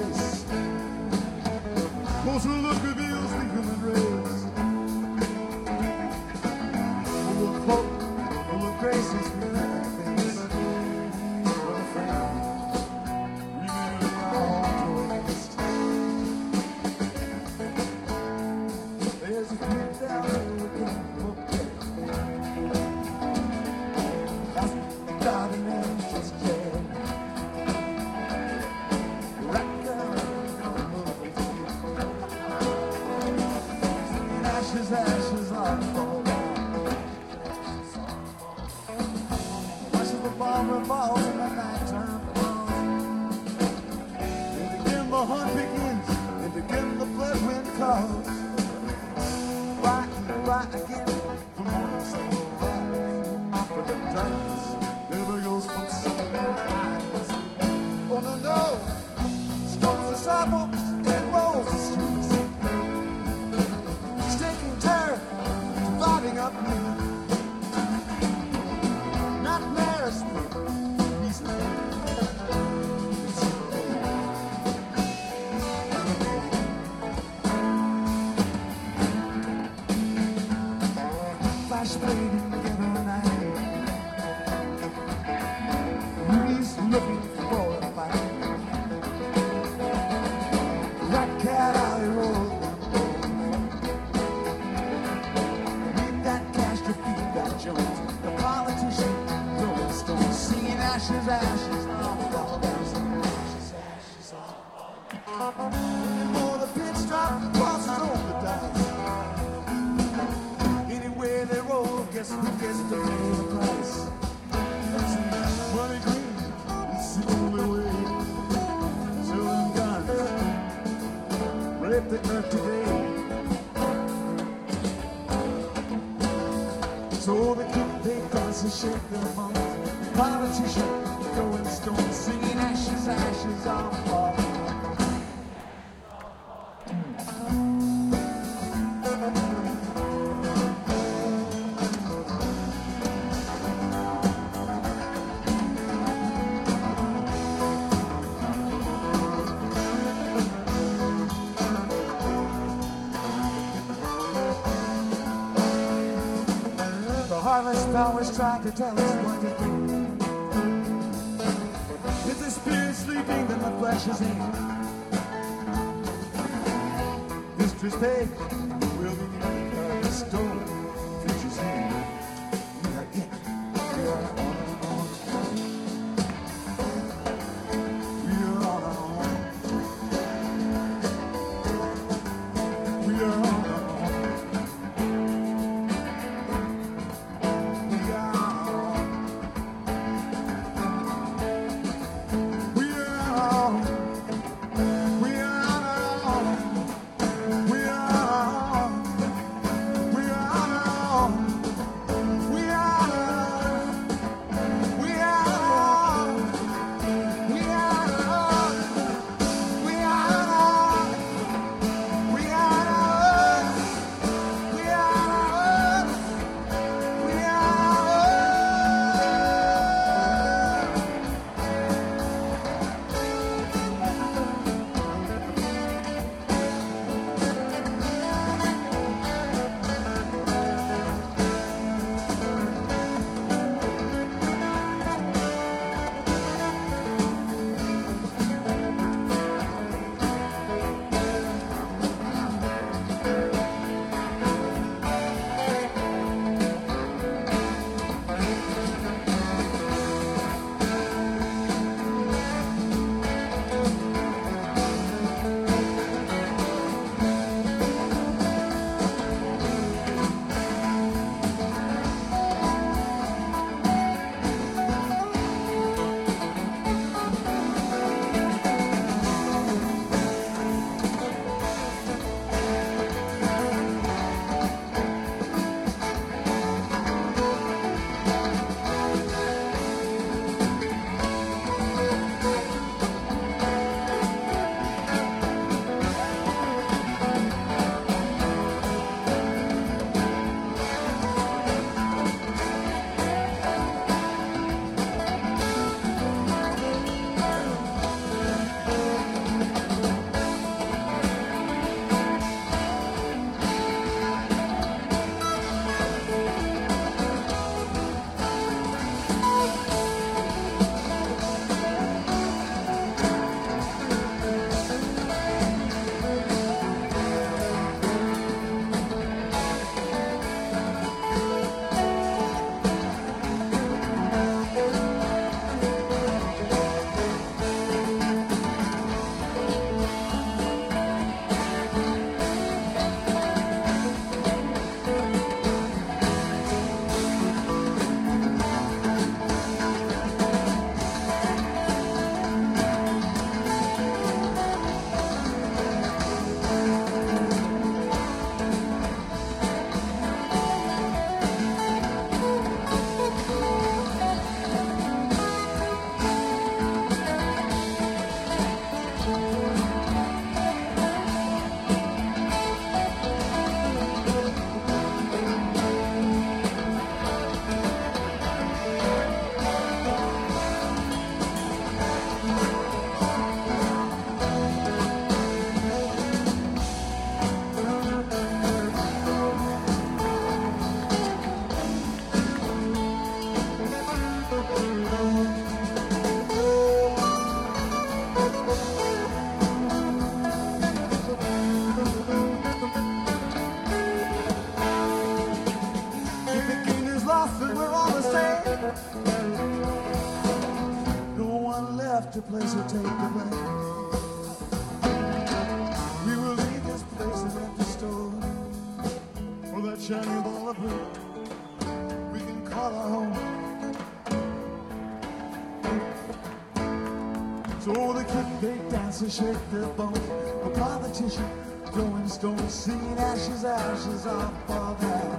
face. Closer look reveals the human race. Full of hope, full of graces, we never face. But afraid, remain our own twist. There's a few down there we can't forget. That's God and man just dead. Right down ashes, ashes are falling. Watching the bomber falls and the night turn falls. And again the hunt begins, and again the blood wind calls. Right and right again, for morning sun will rise. For the darkness never goes from sun and eyes. Oh no, no, storms the sidewalks and rolls the streets. Taking terror, dividing up me. Nightmares, easily. Flash fading together night. He's looking for a fight. Rat cat alley road. Jones, the politician, throwing stones, singing ashes, ashes, all down, ashes, ashes, all. And more the pitch drop crosses over the dice. Anywhere they roll, guess who gets to pay the price? Money green, it's the only way. Selling guns, rape the earth today. So they keep their guns and shake their bones. Politicians throwing stones, singing ashes, ashes on the wall. Harvest always try to tell us what to do. If the spirit's sleeping, then the flesh is in. History's page will be the stone. Future's in. We are it. We are on our own. We are on our own. We are on our own. place will take away. We will leave this place an empty store, or that shiny ball of blue we can call our home. So the kid, they dance and shake their bones. The politician throwing stones, singing ashes, ashes off of that.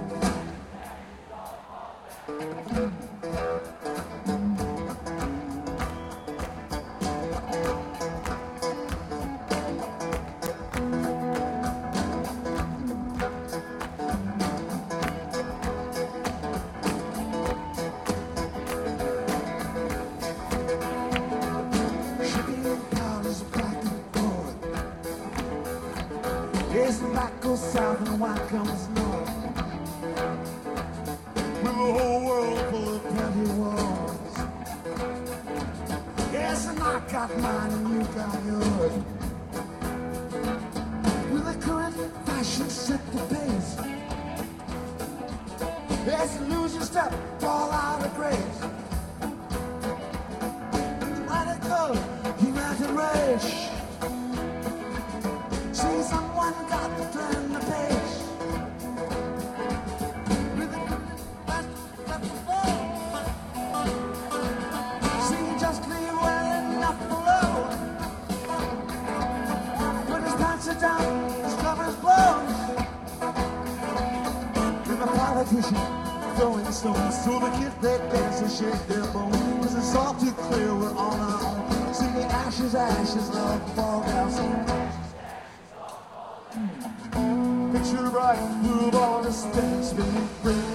Yes, the black goes south and the white comes north. With the whole world full of petty wars. Yes, and I got mine and you got yours. With the current fashion set the pace. Yes, lose your step, fall out of grace. Let it go, human race. See, someone got to turn the page. With the see, just leave well enough alone. Put his pants are down, his covers blown. With the politician throwing stones, so the kids they dance and shake their bones. 'Cause it's all too clear we're on our own. See the ashes, ashes, love fall down. So picture right through all the spinning, spinning,